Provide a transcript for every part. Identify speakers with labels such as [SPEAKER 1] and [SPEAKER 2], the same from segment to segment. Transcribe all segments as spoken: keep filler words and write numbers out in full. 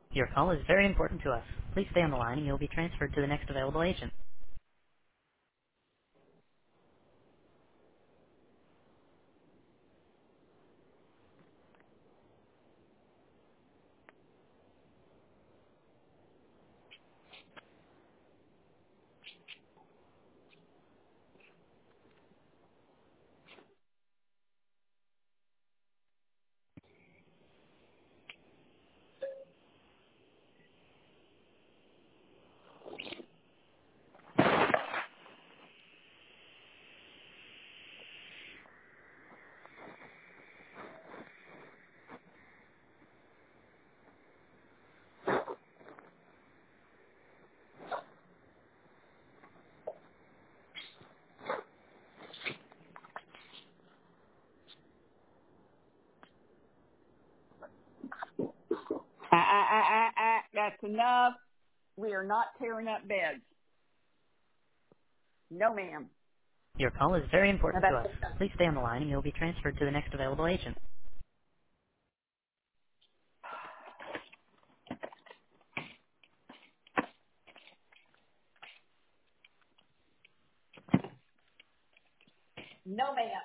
[SPEAKER 1] Your call is very important to us. Please stay on the line and you'll be transferred to the next available agent.
[SPEAKER 2] I, I, I, I, I, that's enough. We are not tearing up beds. No, ma'am.
[SPEAKER 1] Your call is very
[SPEAKER 2] Now
[SPEAKER 1] important to
[SPEAKER 2] that's
[SPEAKER 1] us. Please stay on the line and you'll be transferred to the next available agent.
[SPEAKER 2] no, ma'am.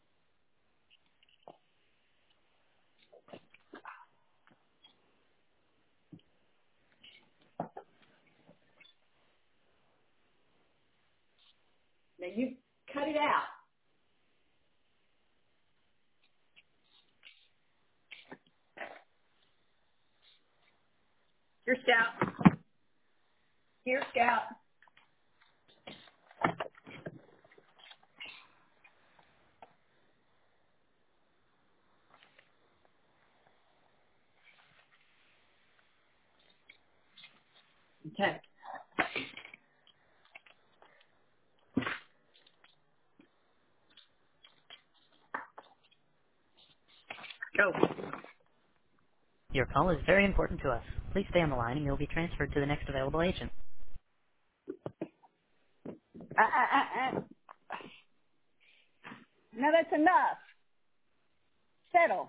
[SPEAKER 2] Now you cut it out. Here, Scout. Here, Scout. Okay. Go.
[SPEAKER 1] Your call is very important to us. Please stay on the line and you'll be transferred to the next available agent.
[SPEAKER 2] I, I, I, I. Now that's enough. Settle.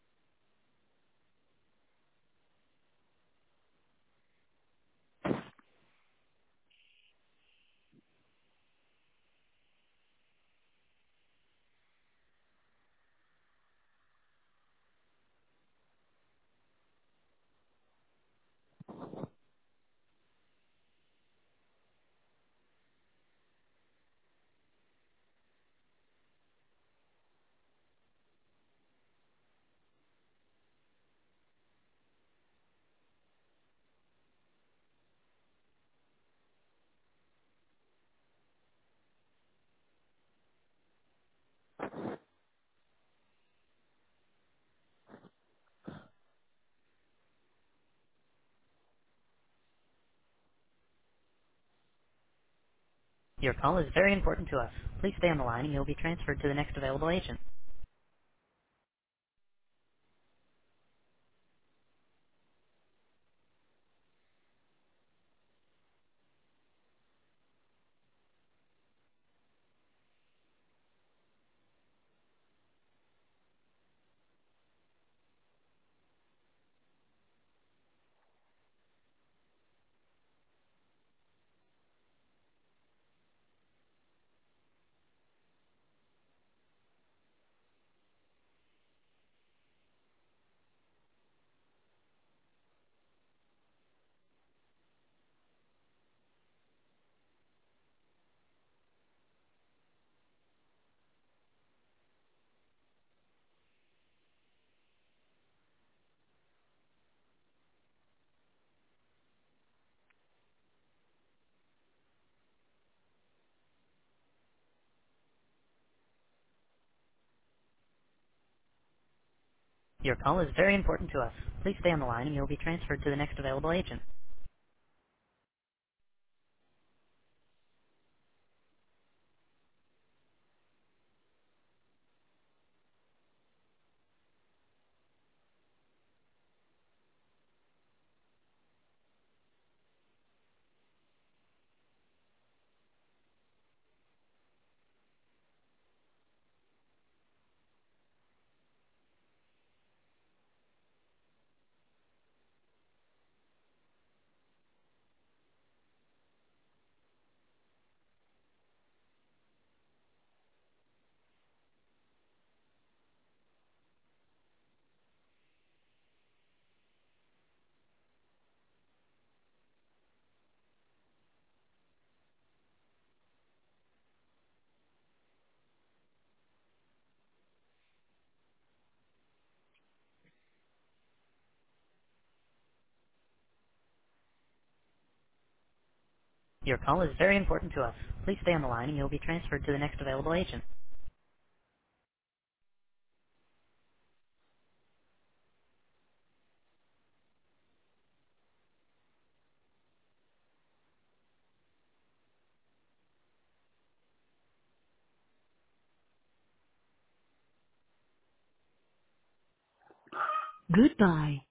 [SPEAKER 1] Your call is very important to us. Please stay on the line and you'll be transferred to the next available agent. Your call is very important to us. Please stay on the line and you'll be transferred to the next available agent. Your call is very important to us. Please stay on the line and you'll be transferred to the next available agent. Goodbye.